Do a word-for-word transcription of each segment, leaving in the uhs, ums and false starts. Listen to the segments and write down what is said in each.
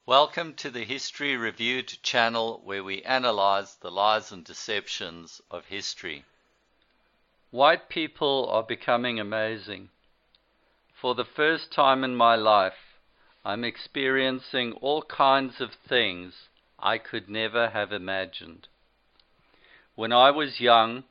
Welcome to the History Reviewed channel, where we analyze the lies and deceptions of history. White people are becoming amazing. For the first time in my life, I'm experiencing all kinds of things I could never have imagined. When I was young,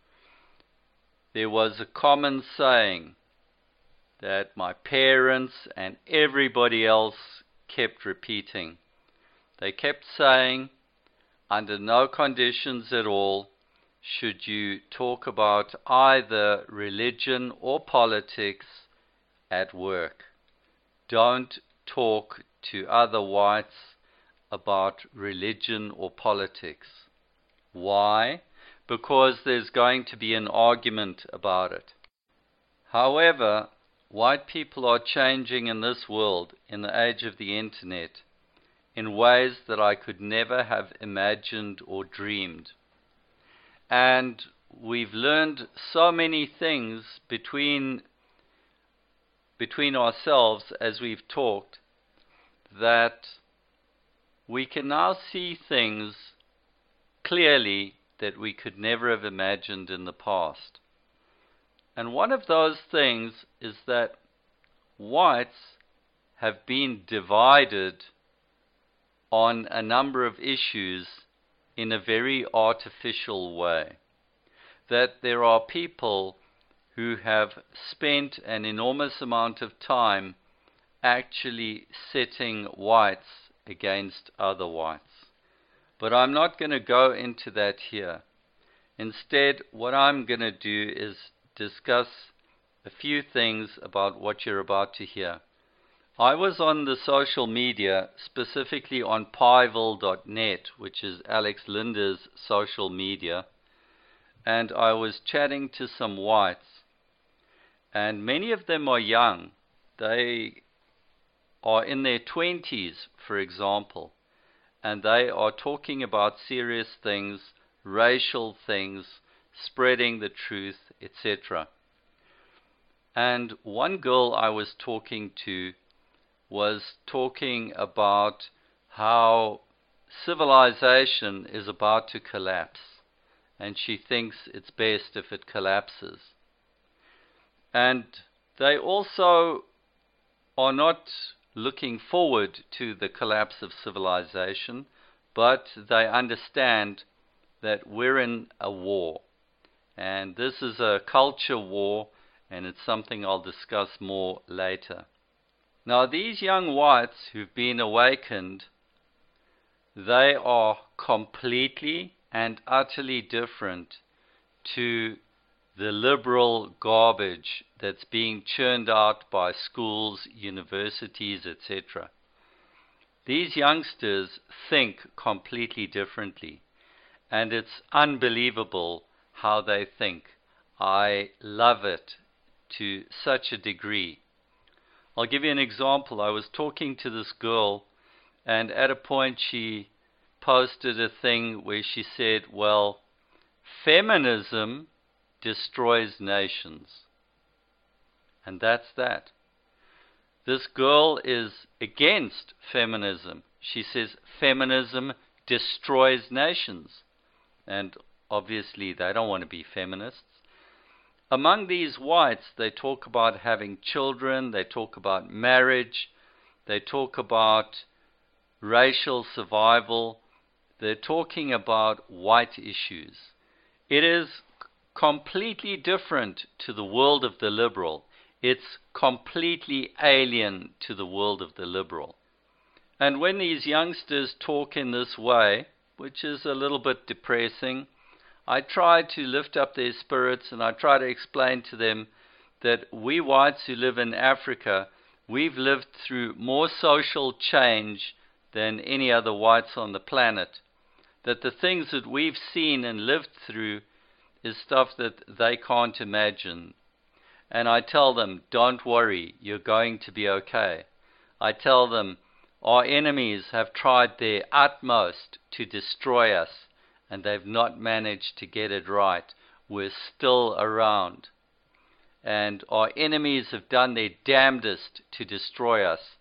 there was a common saying that my parents and everybody else kept repeating. They kept saying, under no conditions at all should you talk about either religion or politics at work. Don't talk to other whites about religion or politics. Why? Because there's going to be an argument about it. However, white people are changing in this world, in the age of the internet, in ways that I could never have imagined or dreamed. And we've learned so many things between, between ourselves as we've talked, that we can now see things clearly that we could never have imagined in the past. And one of those things is that whites have been divided on a number of issues in a very artificial way. That there are people who have spent an enormous amount of time actually setting whites against other whites. But I'm not going to go into that here. Instead, what I'm going to do is discuss a few things about what you're about to hear. I was on the social media, specifically on Pieville dot net, which is Alex Linder's social media, and I was chatting to some whites, and many of them are young. They are in their twenties, for example, and they are talking about serious things, racial things, spreading the truth, et cetera. And one girl I was talking to was talking about how civilization is about to collapse, and she thinks it's best if it collapses. And they also are not looking forward to the collapse of civilization, but they understand that we're in a war. And this is a culture war, and it's something I'll discuss more later. Now, these young whites who've been awakened, they are completely and utterly different to the liberal garbage that's being churned out by schools, universities, et cetera. These youngsters think completely differently, and it's unbelievable how they think. I love it to such a degree. I'll give you an example. I was talking to this girl, and at a point she posted a thing where she said, well, feminism destroys nations. And that's that. This girl is against feminism. She says feminism destroys nations. And obviously, they don't want to be feminists. Among these whites, they talk about having children, they talk about marriage, they talk about racial survival, they're talking about white issues. It is completely different to the world of the liberal. It's completely alien to the world of the liberal. And when these youngsters talk in this way, which is a little bit depressing, I try to lift up their spirits, and I try to explain to them that we whites who live in Africa, we've lived through more social change than any other whites on the planet. That the things that we've seen and lived through is stuff that they can't imagine. And I tell them, don't worry, you're going to be okay. I tell them, our enemies have tried their utmost to destroy us, and they've not managed to get it right. We're still around. And our enemies have done their damnedest to destroy us,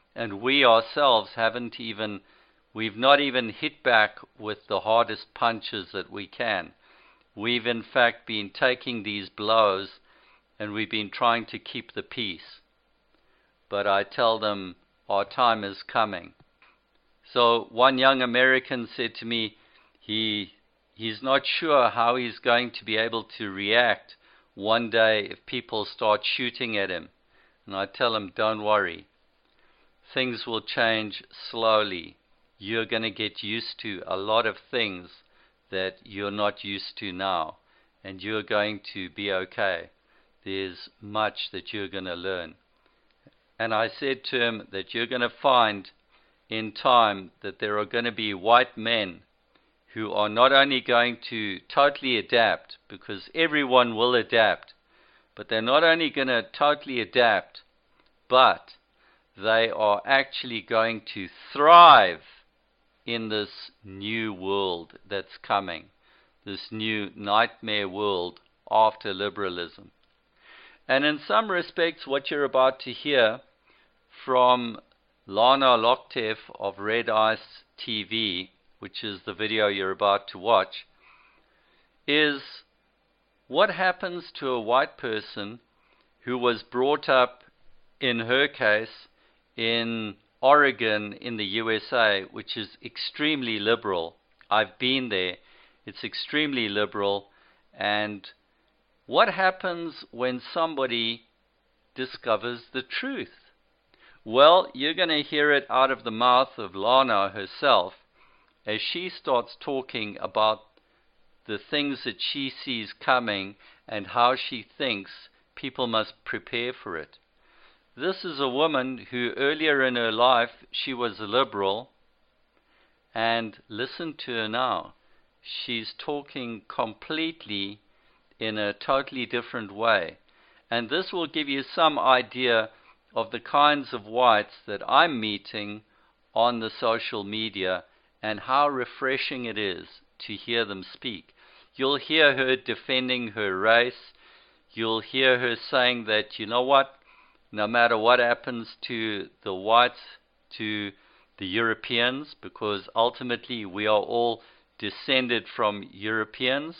And we ourselves haven't even, we've not even hit back with the hardest punches that we can. We've in fact been taking these blows and we've been trying to keep the peace. But I tell them our time is coming. So one young American said to me, he he's not sure how he's going to be able to react one day if people start shooting at him. And I tell him, don't worry. Things will change slowly. You're going to get used to a lot of things that you're not used to now. And you're going to be okay. There's much that you're going to learn. And I said to him that you're going to find in time that there are going to be white men who are not only going to totally adapt, because everyone will adapt, but they're not only going to totally adapt, but they are actually going to thrive in this new world that's coming, this new nightmare world after liberalism. And in some respects, what you're about to hear from Lana Loktev of Red Ice T V, which is the video you're about to watch, is what happens to a white person who was brought up, in her case, in Oregon in the U S A, which is extremely liberal. I've been there. It's extremely liberal. And what happens when somebody discovers the truth? Well, you're going to hear it out of the mouth of Lana herself as she starts talking about the things that she sees coming and how she thinks people must prepare for it. This is a woman who earlier in her life she was a liberal, and listen to her now. She's talking completely in a totally different way. And this will give you some idea of the kinds of whites that I'm meeting on the social media and how refreshing it is to hear them speak. You'll hear her defending her race. You'll hear her saying that, you know what, no matter what happens to the whites, to the Europeans, because ultimately we are all descended from Europeans.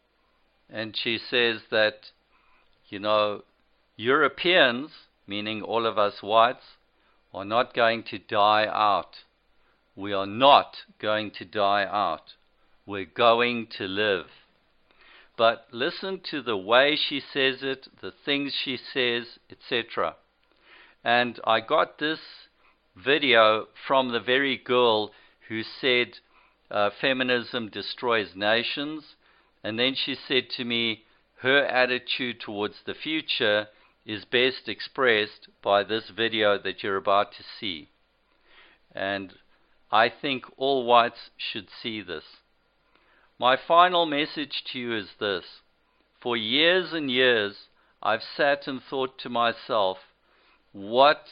And she says that, you know, Europeans, meaning all of us whites, are not going to die out. We are not going to die out. We're going to live. But listen to the way she says it, the things she says, et cetera. And I got this video from the very girl who said uh, feminism destroys nations. And then she said to me, her attitude towards the future is best expressed by this video that you're about to see. And I think all whites should see this. My final message to you is this. For years and years, I've sat and thought to myself, what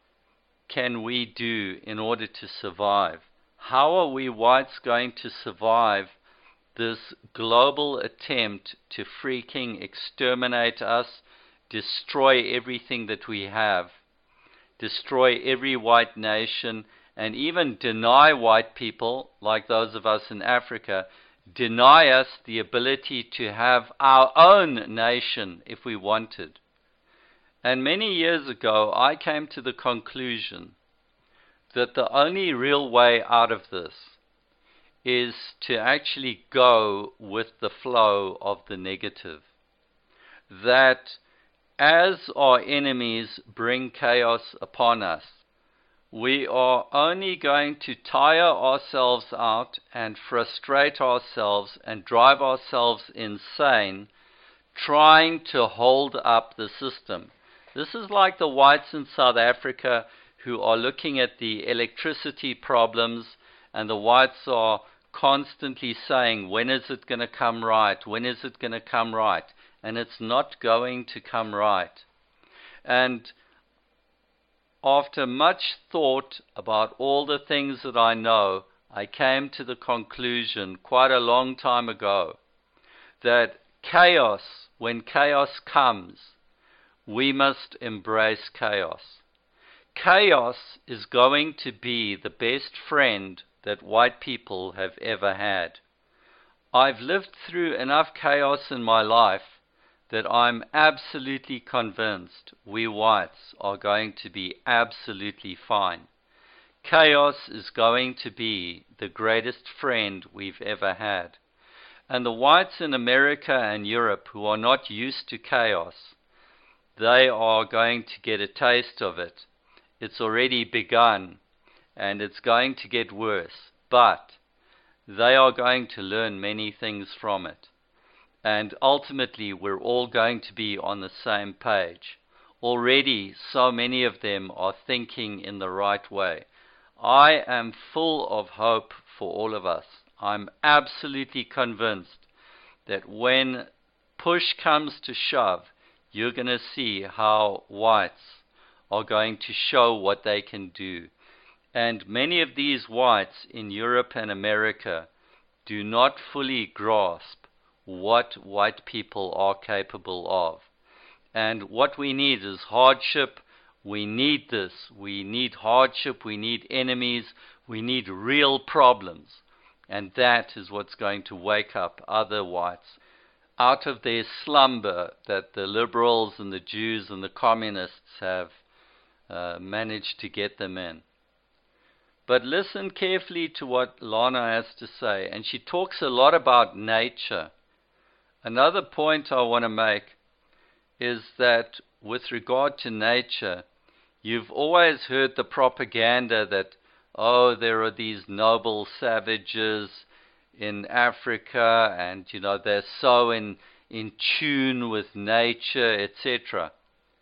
can we do in order to survive? How are we whites going to survive this global attempt to freaking exterminate us, destroy everything that we have, destroy every white nation, and even deny white people, like those of us in Africa, deny us the ability to have our own nation if we wanted. And many years ago, I came to the conclusion that the only real way out of this is to actually go with the flow of the negative. That as our enemies bring chaos upon us, we are only going to tire ourselves out and frustrate ourselves and drive ourselves insane trying to hold up the system. This is like the whites in South Africa who are looking at the electricity problems, and the whites are constantly saying, when is it going to come right? When is it going to come right? And it's not going to come right. And after much thought about all the things that I know, I came to the conclusion quite a long time ago that chaos, when chaos comes, we must embrace chaos. chaos is going to be the best friend that white people have ever had. I've lived through enough chaos in my life that I'm absolutely convinced we whites are going to be absolutely fine. Chaos is going to be the greatest friend we've ever had. And the whites in America and Europe who are not used to chaos, they are going to get a taste of it. It's already begun, and it's going to get worse. But they are going to learn many things from it. And ultimately, we're all going to be on the same page. Already, so many of them are thinking in the right way. I am full of hope for all of us. I'm absolutely convinced that when push comes to shove, you're going to see how whites are going to show what they can do. And many of these whites in Europe and America do not fully grasp what white people are capable of. And what we need is hardship. We need this. We need hardship. We need enemies. We need real problems. And that is what's going to wake up other whites out of their slumber that the liberals and the Jews and the communists have uh, managed to get them in. But listen carefully to what Lana has to say. And she talks a lot about nature. Another point I want to make is that with regard to nature, you've always heard the propaganda that, oh, there are these noble savages in Africa, and, you know, they're so in, in tune with nature, et cetera.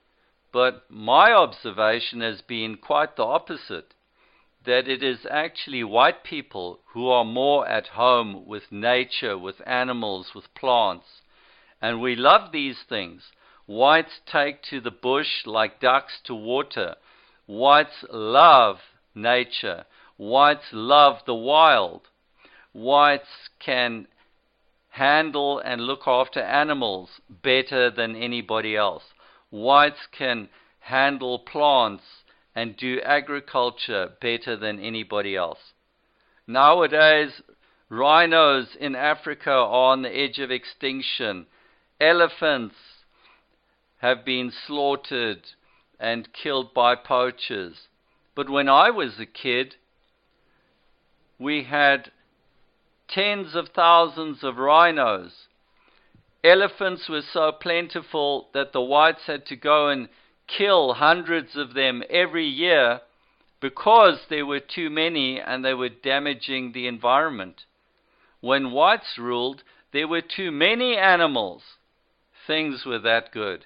But my observation has been quite the opposite, that it is actually white people who are more at home with nature, with animals, with plants. And we love these things. Whites take to the bush like ducks to water. Whites love nature. Whites love the wild. Whites can handle and look after animals better than anybody else. Whites can handle plants and do agriculture better than anybody else. Nowadays, rhinos in Africa are on the edge of extinction. Elephants have been slaughtered and killed by poachers. But when I was a kid, we had tens of thousands of rhinos. Elephants were so plentiful that the whites had to go and kill hundreds of them every year because there were too many and they were damaging the environment. When whites ruled, there were too many animals. Things were that good.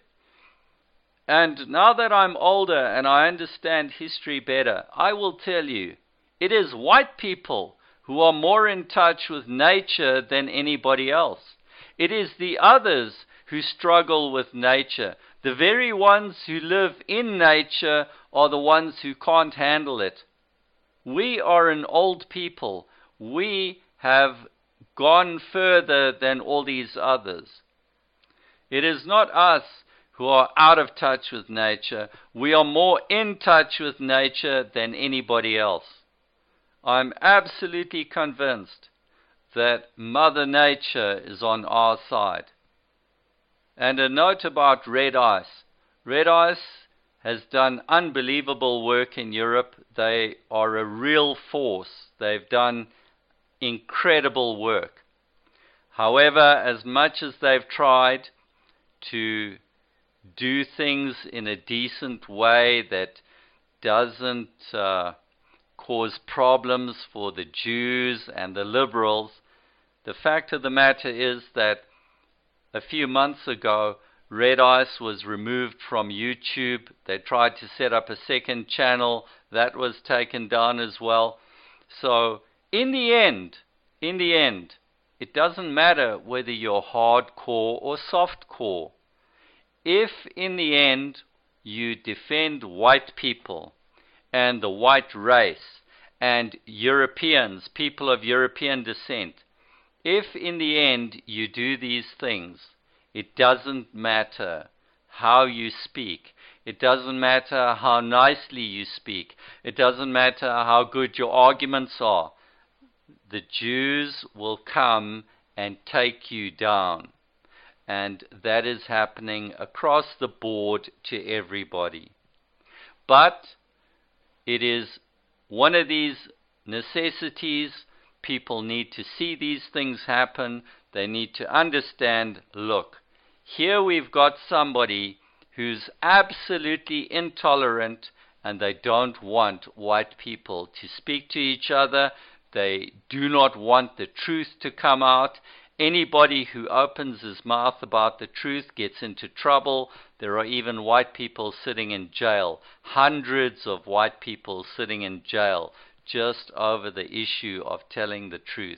And now that I'm older and I understand history better, I will tell you, it is white people who are more in touch with nature than anybody else. It is the others who struggle with nature. The very ones who live in nature are the ones who can't handle it. We are an old people. We have gone further than all these others. It is not us who are out of touch with nature. We are more in touch with nature than anybody else. I'm absolutely convinced that Mother Nature is on our side. And a note about Red Ice. Red Ice has done unbelievable work in Europe. They are a real force. They've done incredible work. However, as much as they've tried to do things in a decent way that doesn't uh, cause problems for the Jews and the liberals, the fact of the matter is that a few months ago, Red Ice was removed from YouTube. They tried to set up a second channel. That was taken down as well. So, in the end, in the end, it doesn't matter whether you're hardcore or softcore. If, in the end, you defend white people and the white race and Europeans, people of European descent, if in the end you do these things, it doesn't matter how you speak. It doesn't matter how nicely you speak. It doesn't matter how good your arguments are. The Jews will come and take you down. And that is happening across the board to everybody. But it is one of these necessities. People need to see these things happen. They need to understand, look, here we've got somebody who's absolutely intolerant, and they don't want white people to speak to each other. They do not want the truth to come out. Anybody who opens his mouth about the truth gets into trouble. There are even white people sitting in jail, hundreds of white people sitting in jail just over the issue of telling the truth.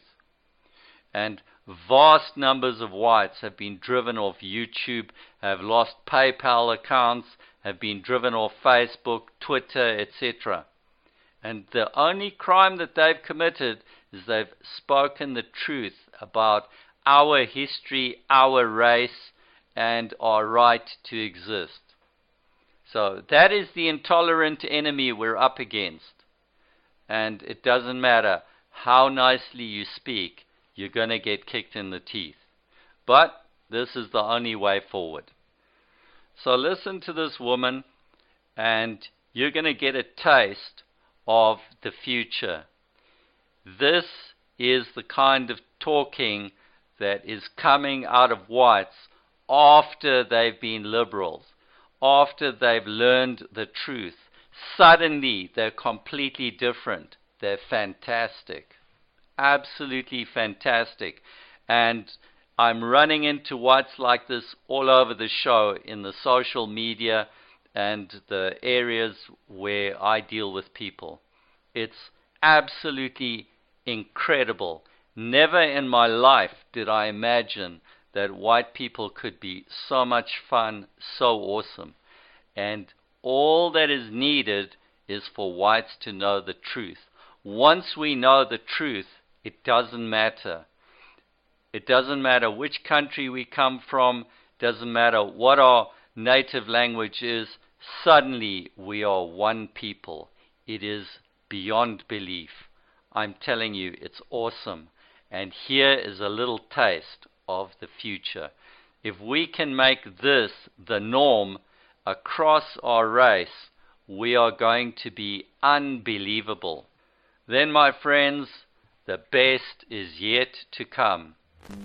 And vast numbers of whites have been driven off YouTube, have lost PayPal accounts, have been driven off Facebook, Twitter, et cetera. And the only crime that they've committed is they've spoken the truth about our history, our race, and our right to exist. So that is the intolerant enemy we're up against. And it doesn't matter how nicely you speak, you're going to get kicked in the teeth. But this is the only way forward. So listen to this woman, and you're going to get a taste of the future. This is the kind of talking that is coming out of whites after they've been liberals, after they've learned the truth. Suddenly they're completely different. They're fantastic. Absolutely fantastic. And I'm running into whites like this all over the show, in the social media and the areas where I deal with people. It's absolutely incredible. Never in my life did I imagine that white people could be so much fun, so awesome. And all that is needed is for whites to know the truth. Once we know the truth, it doesn't matter. It doesn't matter which country we come from, doesn't matter what our native language is, suddenly we are one people. It is beyond belief. I'm telling you, it's awesome. And here is a little taste of the future. If we can make this the norm across our race, we are going to be unbelievable. Then, my friends, the best is yet to come.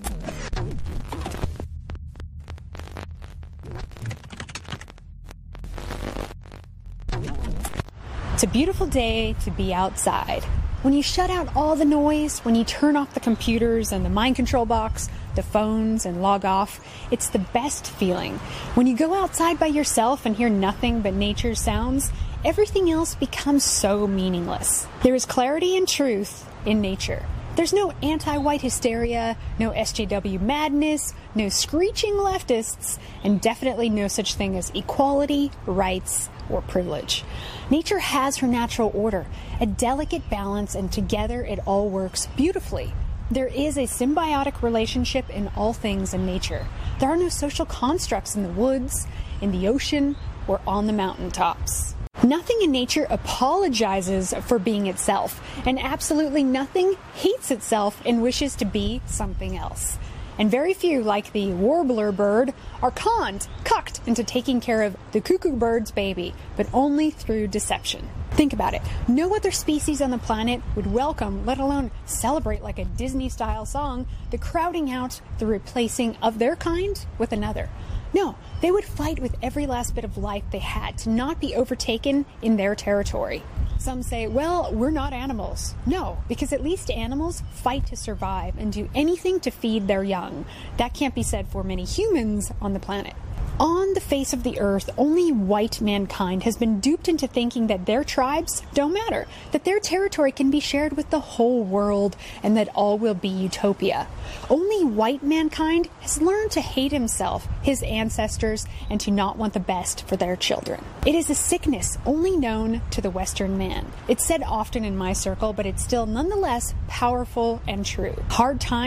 It's a beautiful day to be outside. When you shut out all the noise, when you turn off the computers and the mind control box, the phones, and log off, it's the best feeling. When you go outside by yourself and hear nothing but nature's sounds, everything else becomes so meaningless. There is clarity and truth in nature. There's no anti-white hysteria, no S J W madness, no screeching leftists, and definitely no such thing as equality, rights, or privilege. Nature has her natural order, a delicate balance, and together it all works beautifully. There is a symbiotic relationship in all things in nature. There are no social constructs in the woods, in the ocean, or on the mountaintops. Nothing in nature apologizes for being itself, and absolutely nothing hates itself and wishes to be something else. And very few, like the warbler bird, are conned, cucked into taking care of the cuckoo bird's baby, but only through deception. Think about it. No other species on the planet would welcome, let alone celebrate like a Disney-style song, the crowding out, the replacing of their kind with another. No, they would fight with every last bit of life they had to not be overtaken in their territory. Some say, well, we're not animals. No, because at least animals fight to survive and do anything to feed their young. That can't be said for many humans on the planet. On the face of the earth, only white mankind has been duped into thinking that their tribes don't matter, that their territory can be shared with the whole world, and that all will be utopia. Only white mankind has learned to hate himself, his ancestors, and to not want the best for their children. It is a sickness only known to the Western man. It's said often in my circle, but it's still nonetheless powerful and true. Hard times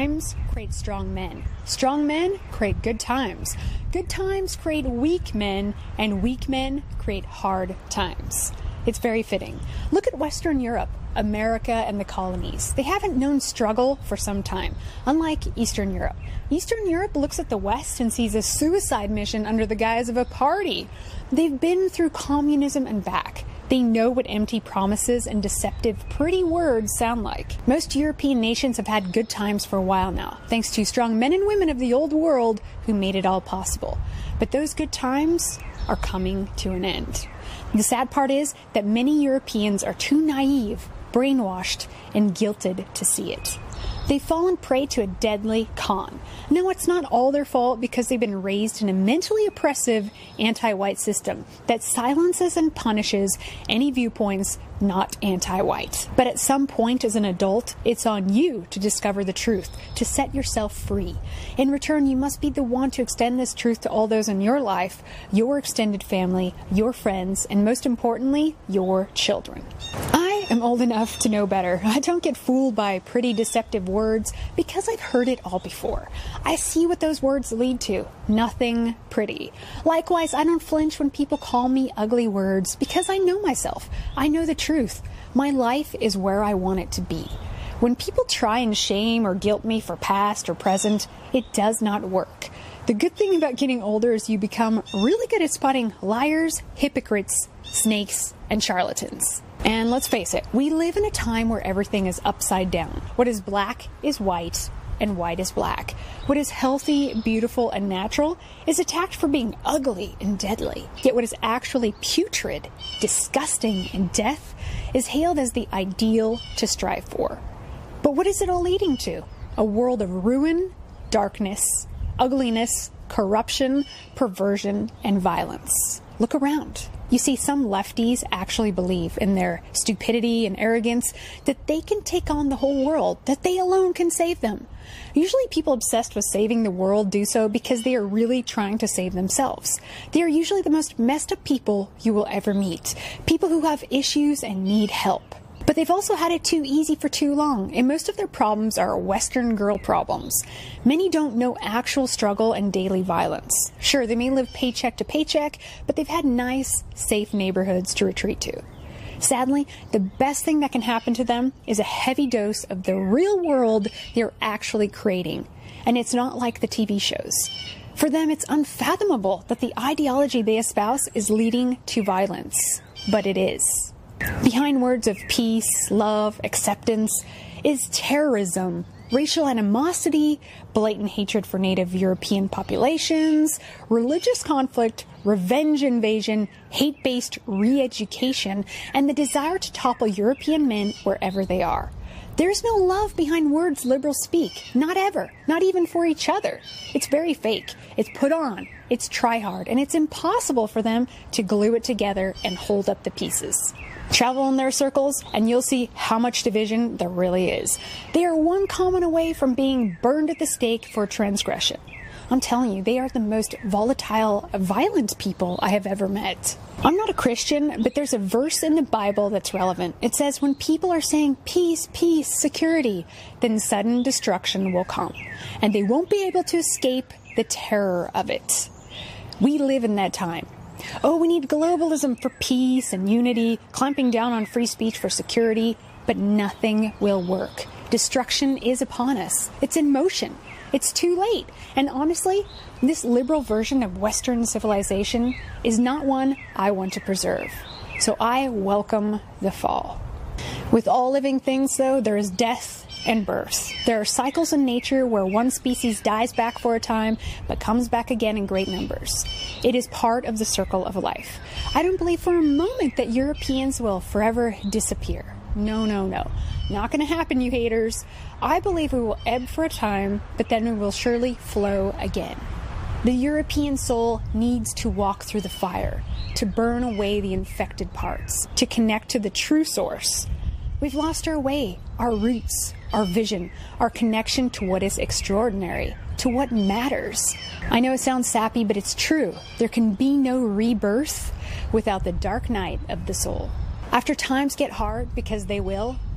create strong men. Strong men create good times. Good times create weak men, and weak men create hard times. It's very fitting. Look at Western Europe, America, and the colonies. They haven't known struggle for some time, unlike Eastern Europe. Eastern Europe looks at the West and sees a suicide mission under the guise of a party. They've been through communism and back. They know what empty promises and deceptive, pretty words sound like. Most European nations have had good times for a while now, thanks to strong men and women of the old world who made it all possible. But those good times are coming to an end. The sad part is that many Europeans are too naive, brainwashed, and guilted to see it. They've fallen prey to a deadly con. No, it's not all their fault because they've been raised in a mentally oppressive anti-white system that silences and punishes any viewpoints not anti-white. But at some point as an adult, it's on you to discover the truth, to set yourself free. In return, you must be the one to extend this truth to all those in your life, your extended family, your friends, and most importantly, your children. I am old enough to know better. I don't get fooled by pretty deceptive words because I've heard it all before. I see what those words lead to. Nothing pretty. Likewise, I don't flinch when people call me ugly words because I know myself. I know the truth. My life is where I want it to be. When people try and shame or guilt me for past or present, it does not work. The good thing about getting older is you become really good at spotting liars, hypocrites, snakes, and charlatans. And let's face it, we live in a time where everything is upside down. What is black is white, and white is black. What is healthy, beautiful, and natural is attacked for being ugly and deadly. Yet what is actually putrid, disgusting, and death is hailed as the ideal to strive for. But what is it all leading to? A world of ruin, darkness, ugliness, corruption, perversion, and violence. Look around. You see, some lefties actually believe in their stupidity and arrogance that they can take on the whole world, that they alone can save them. Usually people obsessed with saving the world do so because they are really trying to save themselves. They are usually the most messed up people you will ever meet. People who have issues and need help. But they've also had it too easy for too long, and most of their problems are Western girl problems. Many don't know actual struggle and daily violence. Sure, they may live paycheck to paycheck, but they've had nice, safe neighborhoods to retreat to. Sadly, the best thing that can happen to them is a heavy dose of the real world they're actually creating. And it's not like the T V shows. For them, it's unfathomable that the ideology they espouse is leading to violence. But it is. Behind words of peace, love, acceptance is terrorism, racial animosity, blatant hatred for Native European populations, religious conflict, revenge invasion, hate-based re-education, and the desire to topple European men wherever they are. There's no love behind words liberals speak. Not ever. Not even for each other. It's very fake. It's put on. It's try-hard. And it's impossible for them to glue it together and hold up the pieces. Travel in their circles, and you'll see how much division there really is. They are one comment away from being burned at the stake for transgression. I'm telling you, they are the most volatile, violent people I have ever met. I'm not a Christian, but there's a verse in the Bible that's relevant. It says, when people are saying peace, peace, security, then sudden destruction will come, and they won't be able to escape the terror of it. We live in that time. Oh, we need globalism for peace and unity, clamping down on free speech for security, but nothing will work. Destruction is upon us. It's in motion. It's too late. And honestly, this liberal version of Western civilization is not one I want to preserve. So I welcome the fall. With all living things, though, there is death and birth. There are cycles in nature where one species dies back for a time, but comes back again in great numbers. It is part of the circle of life. I don't believe for a moment that Europeans will forever disappear. No, no, no. Not going to happen, you haters. I believe we will ebb for a time, but then we will surely flow again. The European soul needs to walk through the fire, to burn away the infected parts, to connect to the true source. We've lost our way, our roots, our vision, our connection to what is extraordinary, to what matters. I know it sounds sappy, but it's true. There can be no rebirth without the dark night of the soul. After times get hard, because they will,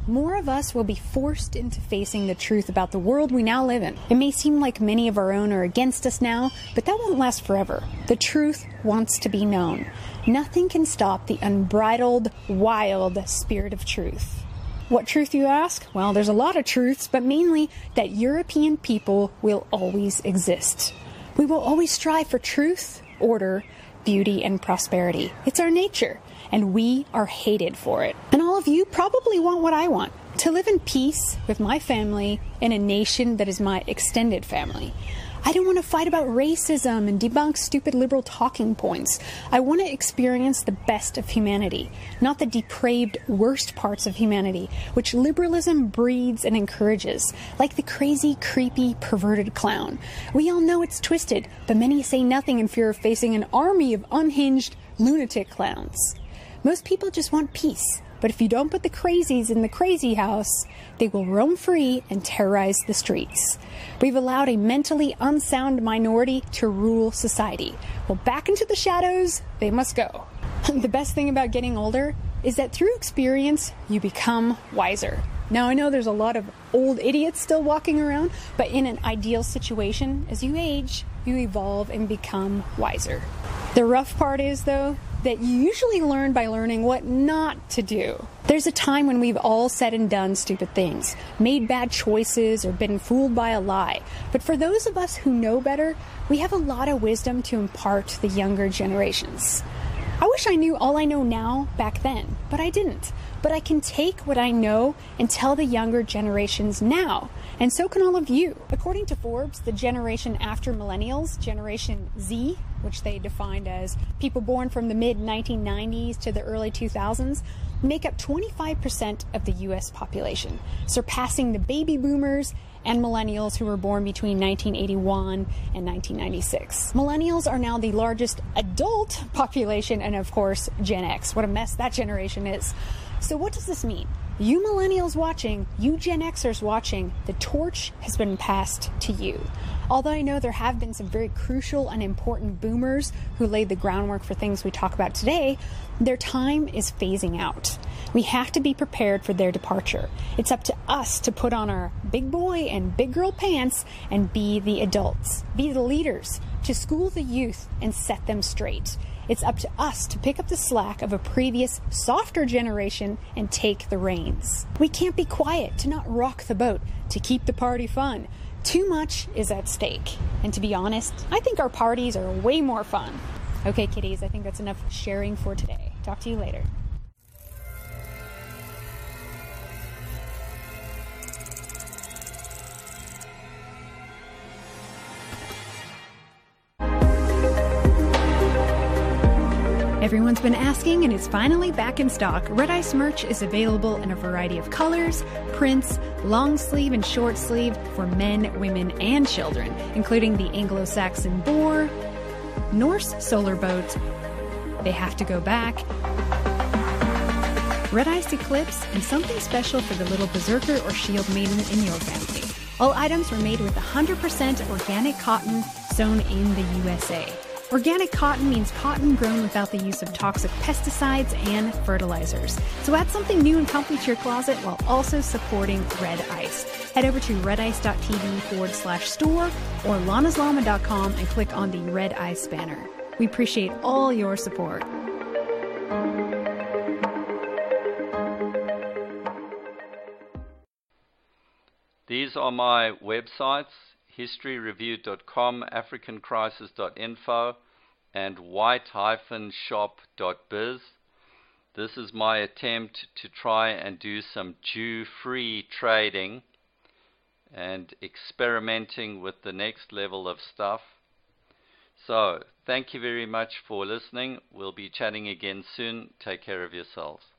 more of us will be forced into facing the truth about the world we now live in. It may seem like many of our own are against us now, but that won't last forever. The truth wants to be known. Nothing can stop the unbridled, wild spirit of truth. What truth, you ask? Well, there's a lot of truths, but mainly that European people will always exist. We will always strive for truth, order, beauty, and prosperity. It's our nature, and we are hated for it. And all of you probably want what I want, to live in peace with my family in a nation that is my extended family. I don't want to fight about racism and debunk stupid liberal talking points. I want to experience the best of humanity, not the depraved worst parts of humanity, which liberalism breeds and encourages, like the crazy, creepy, perverted clown. We all know it's twisted, but many say nothing in fear of facing an army of unhinged, lunatic clowns. Most people just want peace. But if you don't put the crazies in the crazy house, they will roam free and terrorize the streets. We've allowed a mentally unsound minority to rule society. Well, back into the shadows, they must go. The best thing about getting older is that through experience, you become wiser. Now, I know there's a lot of old idiots still walking around, but in an ideal situation, as you age, you evolve and become wiser. The rough part is, though, that you usually learn by learning what not to do. There's a time when we've all said and done stupid things, made bad choices, or been fooled by a lie. But for those of us who know better, we have a lot of wisdom to impart to the younger generations. I wish I knew all I know now back then, but I didn't. But I can take what I know and tell the younger generations now. And so can all of you. According to Forbes, the generation after millennials, Generation Z, which they defined as people born from the mid nineteen nineties to the early two thousands, make up twenty-five percent of the U S population, surpassing the baby boomers and millennials who were born between nineteen eighty-one and nineteen ninety-six. Millennials are now the largest adult population, and of course, Gen X. What a mess that generation is. So what does this mean? You millennials watching, you Gen Xers watching, the torch has been passed to you. Although I know there have been some very crucial and important boomers who laid the groundwork for things we talk about today, their time is phasing out. We have to be prepared for their departure. It's up to us to put on our big boy and big girl pants and be the adults, be the leaders, to school the youth and set them straight. It's up to us to pick up the slack of a previous, softer generation and take the reins. We can't be quiet, to not rock the boat, to keep the party fun. Too much is at stake. And to be honest, I think our parties are way more fun. Okay, kiddies, I think that's enough sharing for today. Talk to you later. Everyone's been asking, and it's finally back in stock. Red Ice merch is available in a variety of colors, prints, long sleeve and short sleeve for men, women, and children, including the Anglo-Saxon boar, Norse solar boat, They Have to Go Back, Red Ice Eclipse, and something special for the little berserker or shield maiden in your family. All items were made with one hundred percent organic cotton sewn in the U S A. Organic cotton means cotton grown without the use of toxic pesticides and fertilizers. So add something new and comfy to your closet while also supporting Red Ice. Head over to redice.tv forward slash store or lanaslama dot com and click on the Red Ice banner. We appreciate all your support. These are my websites: history review dot com, african crisis dot info, and white dash shop dot biz. This is my attempt to try and do some Jew-free trading and experimenting with the next level of stuff. So, thank you very much for listening. We'll be chatting again soon. Take care of yourselves.